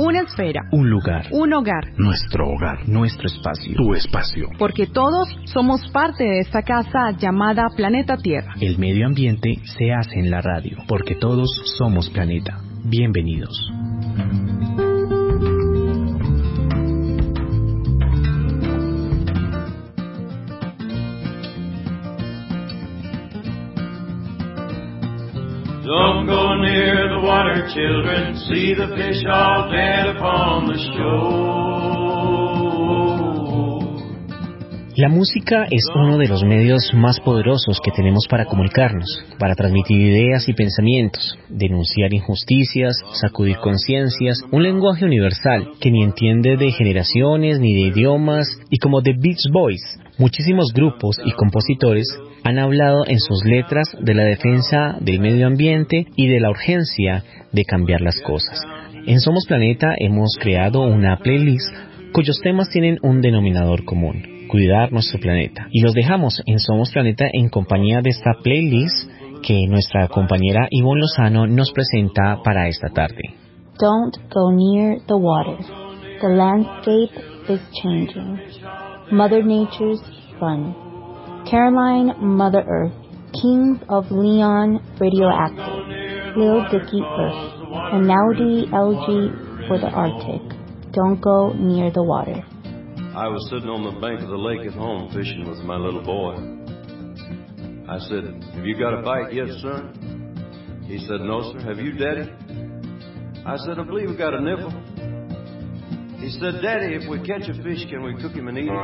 Una esfera. Un lugar. Un hogar. Nuestro hogar. Nuestro espacio. Tu espacio. Porque todos somos parte de esta casa llamada Planeta Tierra. El medio ambiente se hace en la radio. Porque todos somos planeta. Bienvenidos. Don't go near the water, children. See the fish all dead upon the shore. La música es uno de los medios más poderosos que tenemos para comunicarnos, para transmitir ideas y pensamientos, denunciar injusticias, sacudir conciencias, un lenguaje universal que ni entiende de generaciones ni de idiomas, y como The Beach Boys, muchísimos grupos y compositores han hablado en sus letras de la defensa del medio ambiente y de la urgencia de cambiar las cosas. En Somos Planeta hemos creado una playlist cuyos temas tienen un denominador común: cuidar nuestro planeta. Y los dejamos en Somos Planeta en compañía de esta playlist que nuestra compañera Ivonne Lozano nos presenta para esta tarde. Don't go near the water. The landscape is changing. Mother Nature's son. Caroline, Mother Earth. Kings of Leon, Radioactive. Lil Dicky Earth. And Naudi LG for the Arctic. Don't go near the water. I was sitting on the bank of the lake at home fishing with my little boy. I said, "Have you got a bite yet, son?" He said, "No, sir. Have you, Daddy?" I said, "I believe we got a nibble." He said, "Daddy, if we catch a fish, can we cook him and eat him?"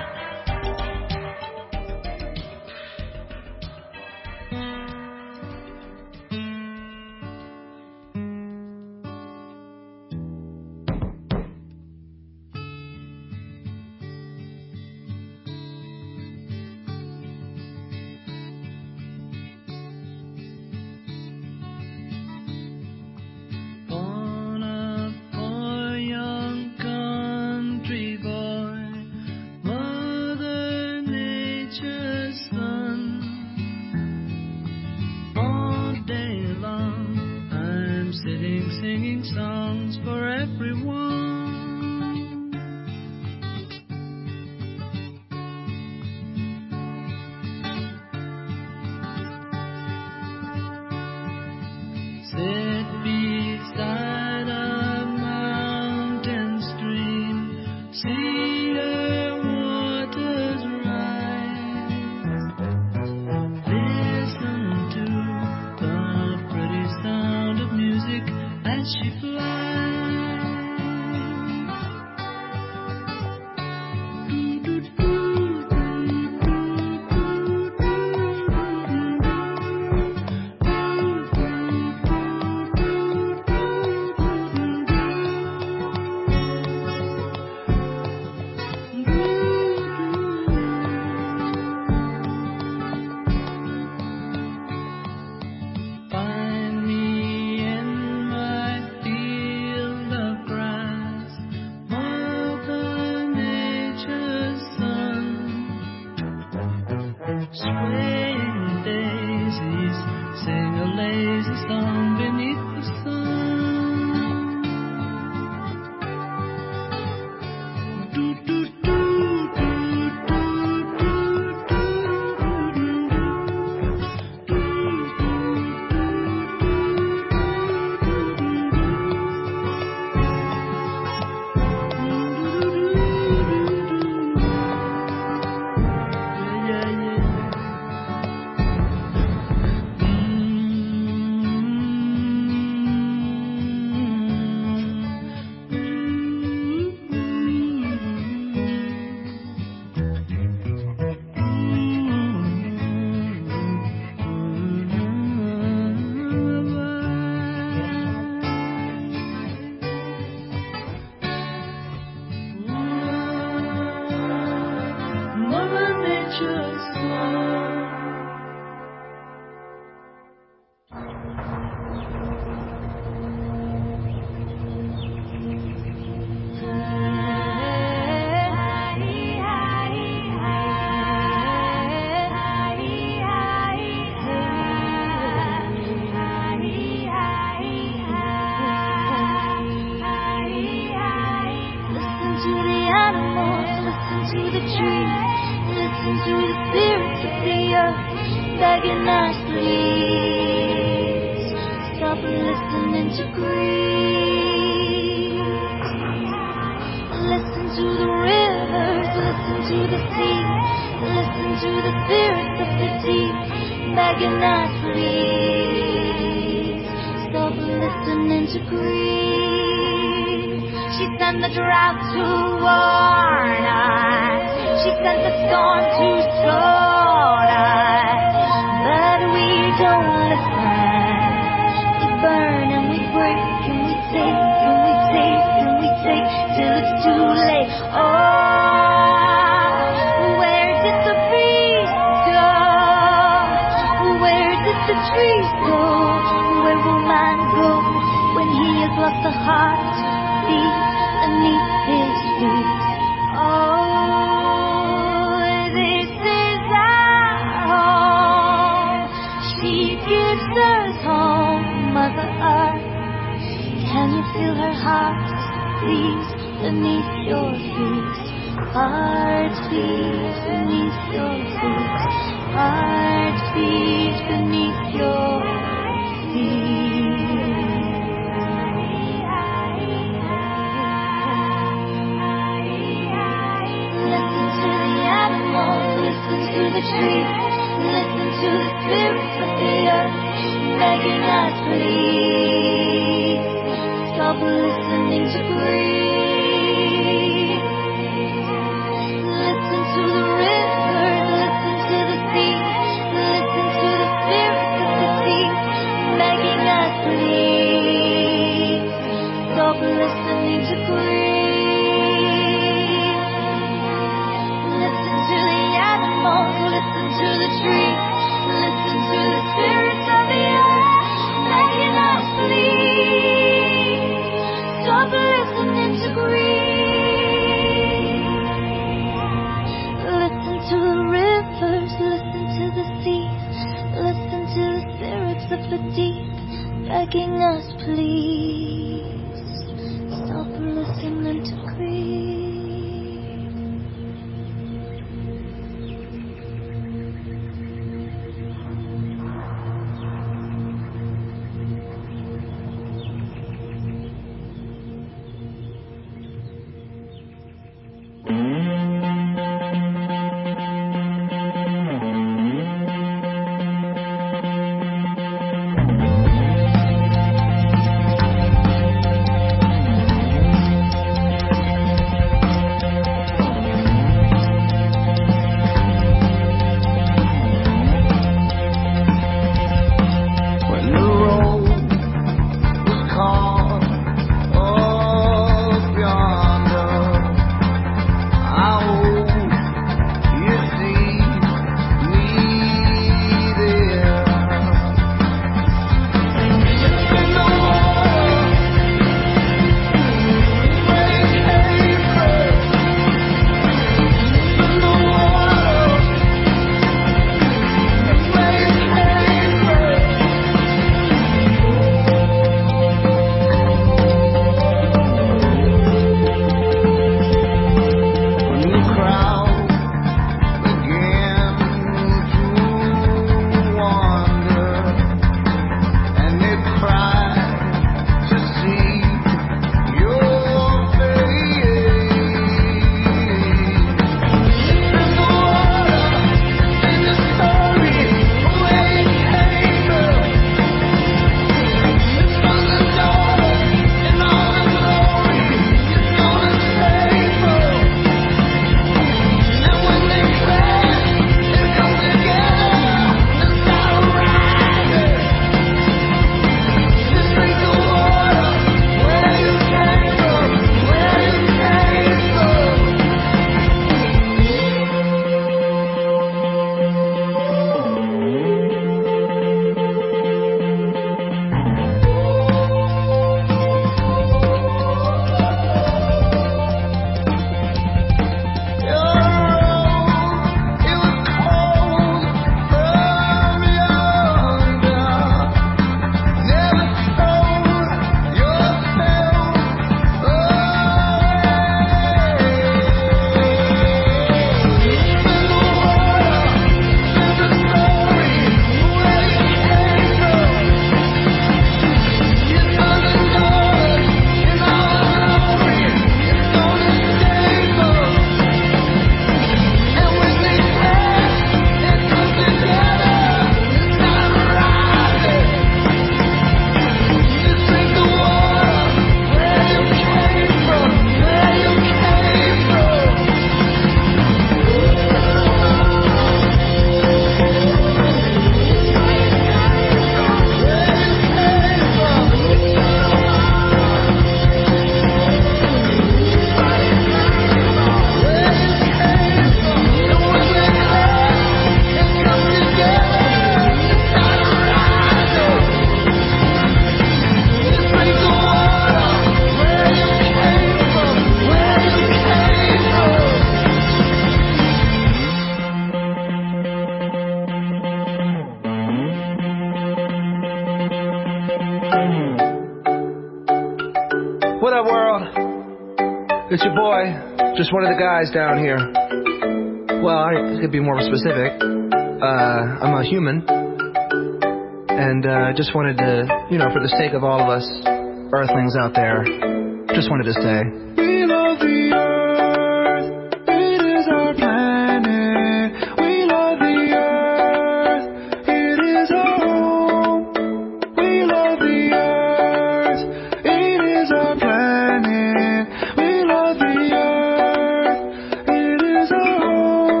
It's your boy, just one of the guys down here. Well, I could be more specific. I'm a human. And just wanted to, for the sake of all of us earthlings out there, just wanted to say, we love the earth, it is our planet. We love the earth, it is our home. We love the earth, it is our planet. We love the earth, it is our home.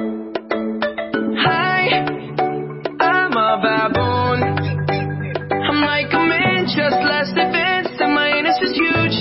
Hi, I'm a baboon. I'm like a man, just less advanced, and my anus is huge.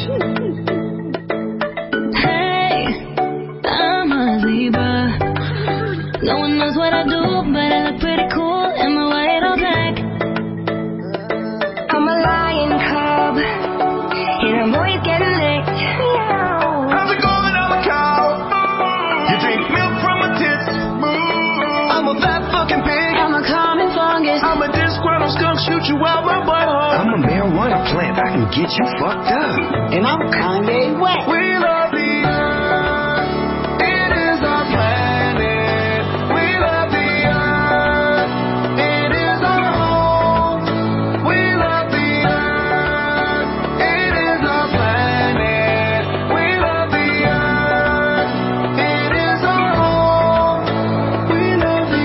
Hey, I'm a zebra. No one knows what I do, but I look pretty cool in my white all black. I'm a lion cub, and I'm always getting licked. How's it going? I'm a cow. You drink milk from my tits. I'm a fat fucking pig. I'm a common fungus. I'm a disgruntled skunk, shoot you out my butthole. I'm a marijuana plant, I can get you fucked up. And I'm Kanye West. We love the earth, it is our planet. We love the earth, it is our home. We love the earth, it is our planet. We love the earth, it is our home. We love the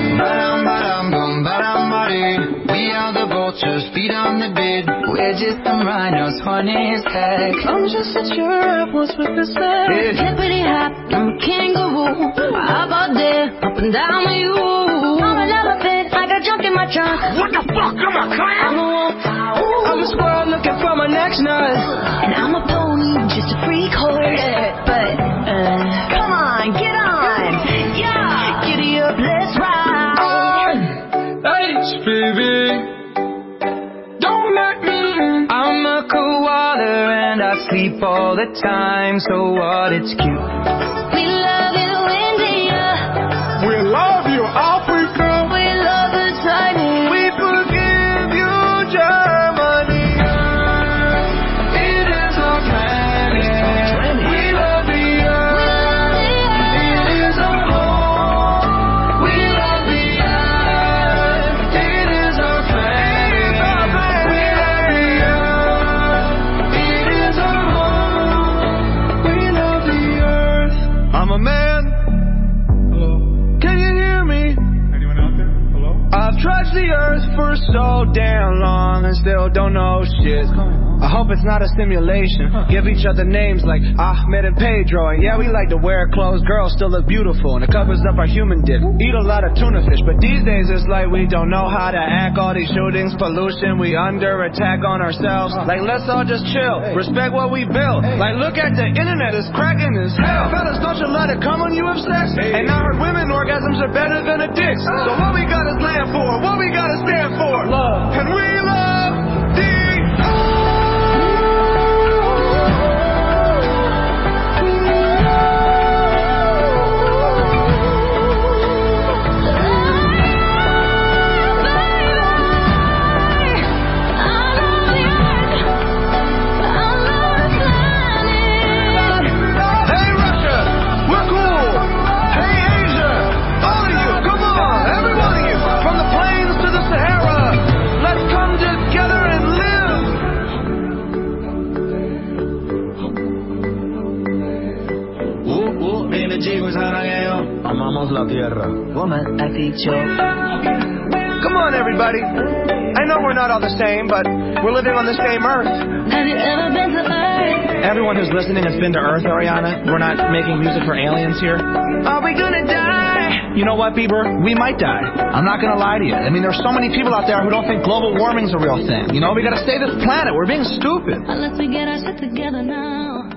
earth. We are the vultures, feet on the bed. We're just some rhinos, funny as heck. I'm just a giraffe, what's with the sex? Hippity hop, I'm a kangaroo. I hop out there, up and down with you. I'm an elephant, I got junk in my trunk. What the fuck? I'm a clown? I'm a wolf. I'm a squirrel looking for my next nut. And I'm a pony, just a freak horse. But, come on, get on. Yeah, giddy up, let's ride. baby, don't let me in. I'm a koala and I sleep all the time, so what? It's cute. We love you, India. We love you, Africa. We love the tiny. We forgive you, Germany. It is our planet. We love the earth. It is our home. We love the earth. It is our planet. We love the earth. It is our home. We love the earth. I'm a man. Can you hear me? Anyone out there? Hello? I've trudged the earth for so damn long and still don't know shit. I hope it's not a simulation. Give each other names like Ahmed and Pedro. And yeah, we like to wear clothes. Girls still look beautiful and it covers up our human dick. Eat a lot of tuna fish, but these days it's like we don't know how to act. All these shootings, pollution, we under attack on ourselves. Like let's all just chill, respect what we built. Like look at the internet, it's cracking as hell. Fellas, don't you let it come when you have sex. And I heard women orgasms are better than a dick. So what we gotta stand for, what we gotta stand for, love. And we love the Amamos la tierra. Woman, ha dicho. Come on, everybody. I know we're not all the same, but we're living on the same earth. Have you ever been to Earth? Everyone who's listening has been to Earth, Ariana. We're not making music for aliens here. Are we gonna die? You know what, Bieber? We might die. I'm not gonna lie to you. I mean, there's so many people out there who don't think global warming's a real thing. You know, we gotta save this planet. We're being stupid. Unless we get our shit together now.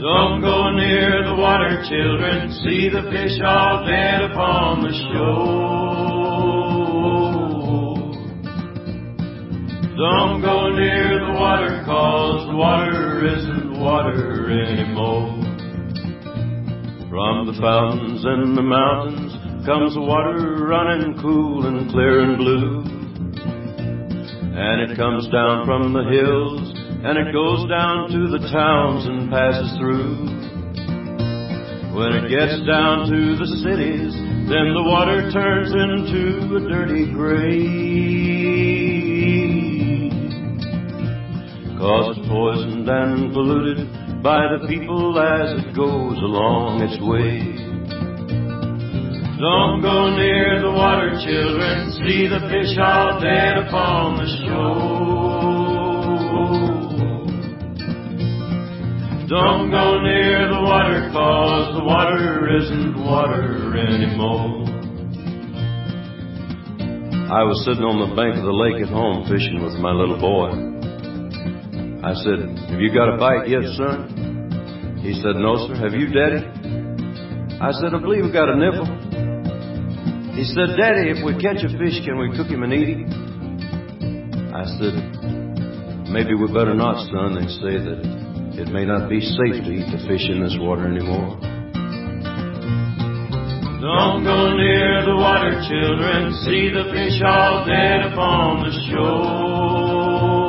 Don't go near the water, children. See the fish all dead upon the shore. Don't go near the water, 'cause the water isn't water anymore. From the fountains in the mountains comes the water running cool and clear and blue. And it comes down from the hills, and it goes down to the towns and passes through. When it gets down to the cities, then the water turns into a dirty gray. 'Cause it's poisoned and polluted by the people as it goes along its way. Don't go near the water, children. See the fish all dead upon the shore. Don't go near the water, 'cause the water isn't water anymore. I was sitting on the bank of the lake at home fishing with my little boy. I said, "Have you got a bite yet, son?" He said, "No, sir." "Have you, Daddy?" I said, "I believe we got a nibble." He said, "Daddy, if we catch a fish, can we cook him and eat him?" I said, "Maybe we better not, son. They say that it may not be safe to eat the fish in this water anymore." Don't go near the water, children. See the fish all dead upon the shore.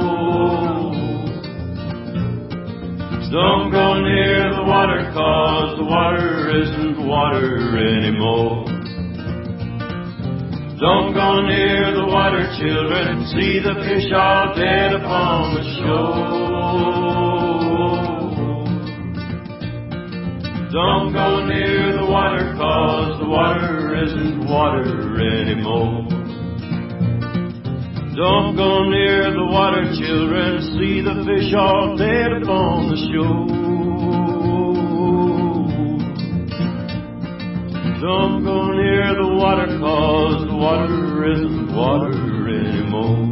Don't go near the water, 'cause the water isn't water anymore. Don't go near the water, children. See the fish all dead upon the shore. Don't go near the water, 'cause the water isn't water anymore. Don't go near the water, children. See the fish all dead upon the shore. Don't go near the water, 'cause the water isn't water anymore.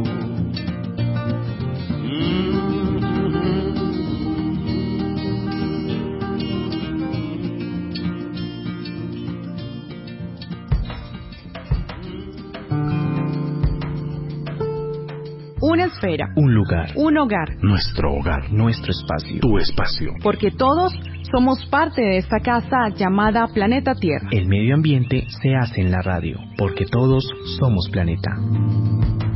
Una esfera. Un lugar. Un hogar. Nuestro hogar. Nuestro espacio. Tu espacio. Porque todos somos parte de esta casa llamada Planeta Tierra. El medio ambiente se hace en la radio. Porque todos somos planeta.